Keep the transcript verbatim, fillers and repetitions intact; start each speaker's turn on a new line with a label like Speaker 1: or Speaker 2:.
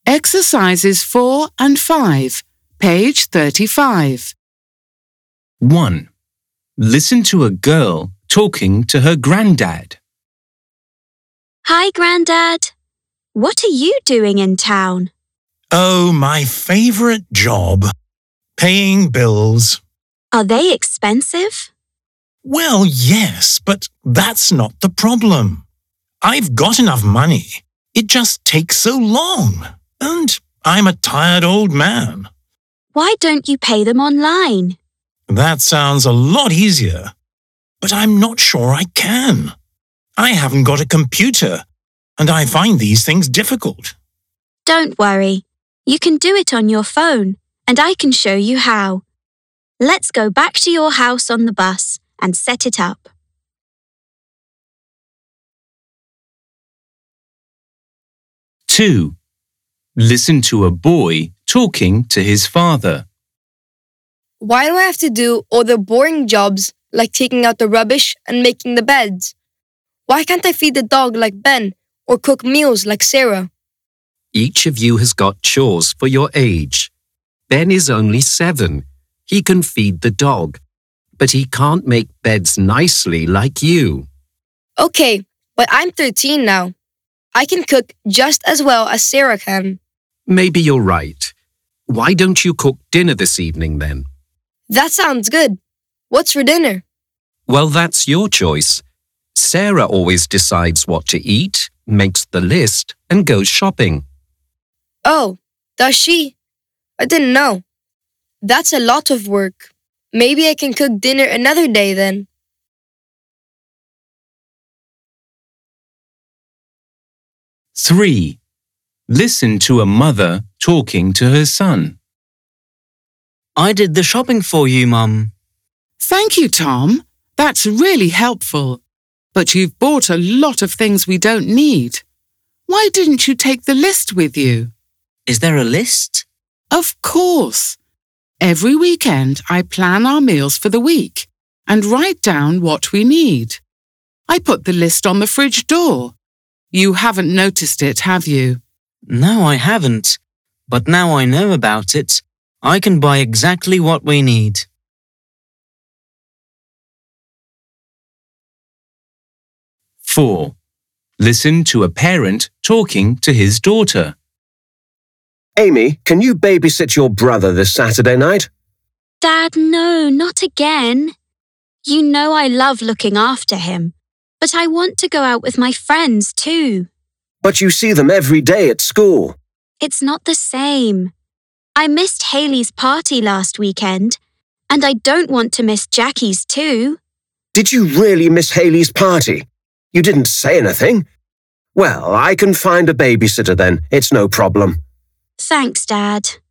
Speaker 1: Exercises four and five, page thirty-five.
Speaker 2: one. Listen to a girl talking to her granddad.
Speaker 3: Hi, Grandad. What are you doing in town?
Speaker 4: Oh, my favourite job. Paying bills.
Speaker 3: Are they expensive?
Speaker 4: Well, yes, but that's not the problem. I've got enough money. It just takes so long. And I'm a tired old man.
Speaker 3: Why don't you pay them online?
Speaker 4: That sounds a lot easier. But I'm not sure I can. I haven't got a computer, and I find these things difficult.
Speaker 3: Don't worry. You can do it on your phone, and I can show you how. Let's go back to your house on the bus and set it up.
Speaker 2: two. Listen to a boy talking to his father.
Speaker 5: Why do I have to do all the boring jobs like taking out the rubbish and making the beds? Why can't I feed the dog like Ben or cook meals like Sarah?
Speaker 6: Each of you has got chores for your age. Ben is only seven. He can feed the dog, but he can't make beds nicely like you.
Speaker 5: Okay, but I'm thirteen now. I can cook just as well as Sarah can.
Speaker 6: Maybe you're right. Why don't you cook dinner this evening then?
Speaker 5: That sounds good. What's for dinner?
Speaker 6: Well, that's your choice. Sarah always decides what to eat, makes the list, and goes shopping.
Speaker 5: Oh, does she? I didn't know. That's a lot of work. Maybe I can cook dinner another day then.
Speaker 2: three. Listen to a mother talking to her son.
Speaker 7: I did the shopping for you, Mum.
Speaker 1: Thank you, Tom. That's really helpful. But you've bought a lot of things we don't need. Why didn't you take the list with you?
Speaker 7: Is there a list?
Speaker 1: Of course. Every weekend I plan our meals for the week and write down what we need. I put the list on the fridge door. You haven't noticed it, have you?
Speaker 7: No, I haven't. But now I know about it, I can buy exactly what we need.
Speaker 2: four. Listen to a parent talking to his daughter.
Speaker 8: Amy, can you babysit your brother this Saturday night?
Speaker 3: Dad, no, not again. You know I love looking after him, but I want to go out with my friends too.
Speaker 8: But you see them every day at school.
Speaker 3: It's not the same. I missed Hayley's party last weekend, and I don't want to miss Jackie's too.
Speaker 8: Did you really miss Hayley's party? You didn't say anything. Well, I can find a babysitter then. It's no problem.
Speaker 3: Thanks, Dad.